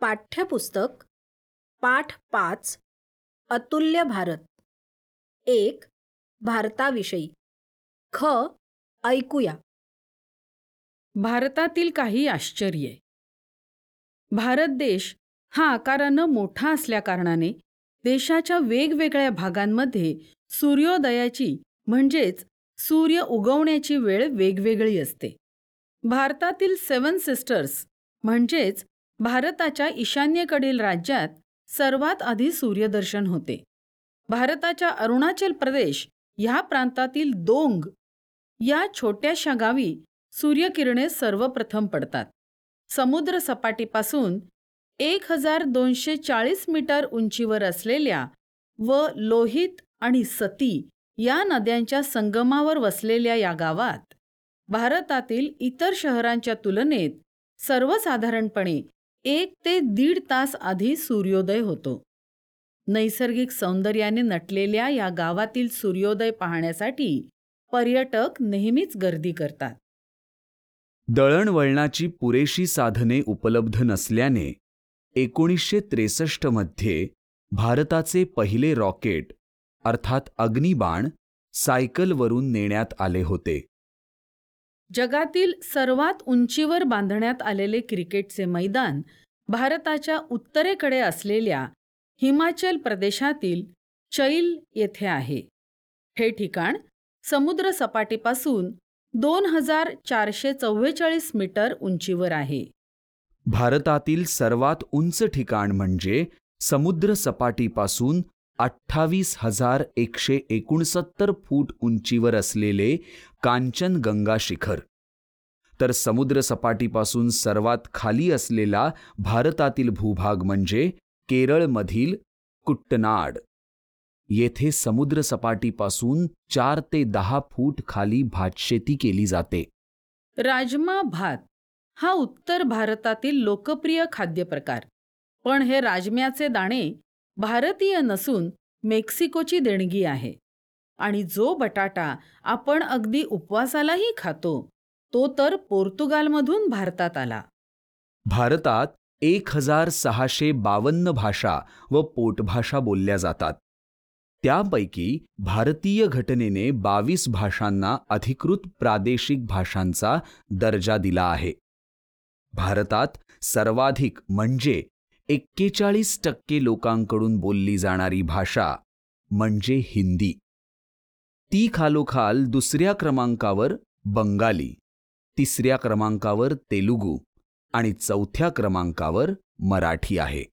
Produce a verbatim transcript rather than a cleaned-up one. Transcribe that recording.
पाठ्यपुस्तक पाठ पाच अतुल्य भारत एक भारताविषयी ख ऐकूया. भारतातील काही आश्चर्ये. भारत देश हा आकारानं मोठा असल्याकारणाने देशाच्या वेगवेगळ्या भागांमध्ये सूर्योदयाची म्हणजेच सूर्य उगवण्याची वेळ वेगवेगळी असते. भारतातील सेवन सिस्टर्स म्हणजेच भारताच्या ईशान्येकडील राज्यात सर्वात आधी सूर्यदर्शन होते. भारताच्या अरुणाचल प्रदेश ह्या प्रांतातील दोंग या छोट्याशा गावी सूर्यकिरणे सर्वप्रथम पडतात. समुद्र सपाटीपासून एक हजार दोनशे चाळीस मीटर उंचीवर असलेल्या व लोहित आणि सती या नद्यांच्या संगमावर वसलेल्या या गावात भारतातील इतर शहरांच्या तुलनेत सर्वसाधारणपणे एक ते दीड तास आधी सूर्योदय होतो. नैसर्गिक सौंदर्याने नटलेल्या या गावातील सूर्योदय पाहण्यासाठी पर्यटक नेहमीच गर्दी करतात. दळणवळणाची पुरेशी साधने उपलब्ध नसल्याने एकोणीसशे त्रेसष्ट मध्ये भारताचे पहिले रॉकेट अर्थात अग्निबाण सायकलवरून नेण्यात आले होते. जगातील सर्वात उंचीवर बांधण्यात आलेले क्रिकेटचे मैदान भारताच्या उत्तरेकडे असलेल्या हिमाचल प्रदेशातील चैल येथे आहे. हे ठिकाण समुद्र सपाटीपासून दोन हजार चारशे चव्वेचाळीस मीटर उंचीवर आहे. भारतातील सर्वात उंच ठिकाण म्हणजे समुद्र सपाटीपासून अठ्ठावीस हजार एकशे एकोणसत्तर फूट उंचीवर असलेले कांचनगंगा शिखर, तर समुद्र सपाटीपासून सर्वात खाली असलेला भारतातील भूभाग म्हणजे केरळमधील कुट्टनाड. येथे समुद्र सपाटीपासून चार ते दहा फूट खाली भातशेती केली जाते. राजमा भात हा उत्तर भारतातील लोकप्रिय खाद्यप्रकार, पण हे राजम्याचे दाणे भारतीय नसून मेक्सिकोची देणगी आहे. आणि जो बटाटा आपण अगदी उपवासालाही खातो तो तर पोर्तुगालमधून भारतात आला. भारतात एक हजार सहाशे बावन्न भाषा व पोटभाषा बोलल्या जातात. त्यापैकी भारतीय घटनेने बावीस भाषांना अधिकृत प्रादेशिक भाषांचा दर्जा दिला आहे. भारतात सर्वाधिक म्हणजे एक्केचाळीस टक्के लोकांकडून बोलली जाणारी भाषा म्हणजे हिंदी. ती खालोखाल दुसऱ्या क्रमांकावर बंगाली, तिसऱ्या क्रमांकावर तेलुगू आणि चौथ्या क्रमांकावर मराठी आहे.